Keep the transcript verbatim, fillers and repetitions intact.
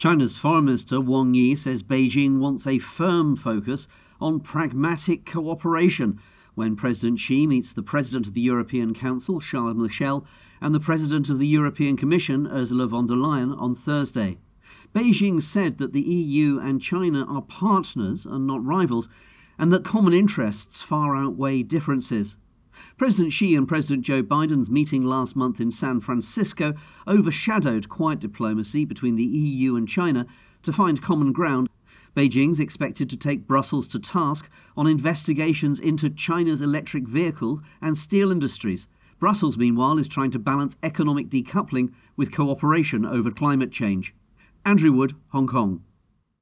China's Foreign Minister Wang Yi says Beijing wants a firm focus on pragmatic cooperation when President Xi meets the President of the European Council, Charles Michel, and the President of the European Commission, Ursula von der Leyen, on Thursday. Beijing said that the E U and China are partners and not rivals, and that common interests far outweigh differences. President Xi and President Joe Biden's meeting last month in San Francisco overshadowed quiet diplomacy between the E U and China to find common ground. Beijing's expected to take Brussels to task on investigations into China's electric vehicle and steel industries. Brussels, meanwhile, is trying to balance economic decoupling with cooperation over climate change. Andrew Wood, Hong Kong.